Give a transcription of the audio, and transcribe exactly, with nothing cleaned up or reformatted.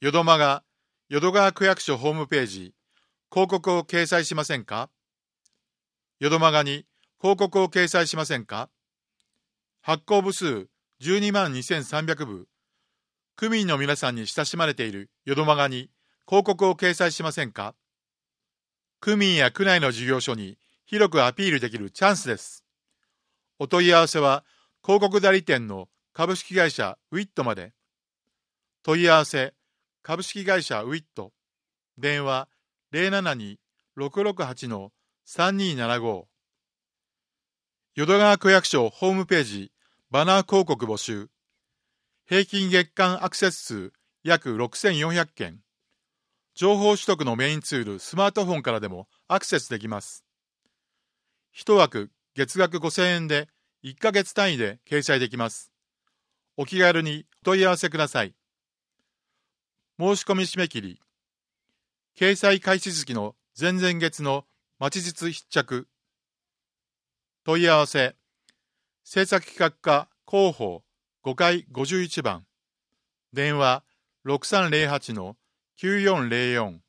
淀間が淀川区役所ホームページ、広告を掲載しませんか？淀間がに広告を掲載しませんか？発行部数じゅうにまんにせんさんびゃくぶ、区民の皆さんに親しまれている淀間がに広告を掲載しませんか？区民や区内の事業所に広くアピールできるチャンスです。お問い合わせは広告代理店の株式会社ウィットまで。問い合わせ株式会社ウィット、電話 ゼロななに ろくろくはち さんにーななご。淀川区役所ホームページバナー広告募集。平均月間アクセス数約ろくせんよんひゃくけん。情報取得のメインツールスマートフォンからでもアクセスできます。いち枠月額ごせんえんでいっかげつ単位で掲載できます。お気軽にお問い合わせください。申し込み締め切り。掲載開始月の前々月の待ち日必着。問い合わせ。制作企画課広報ごかいごじゅういちばん。電話 ろくさんゼロはち きゅうよんゼロよん。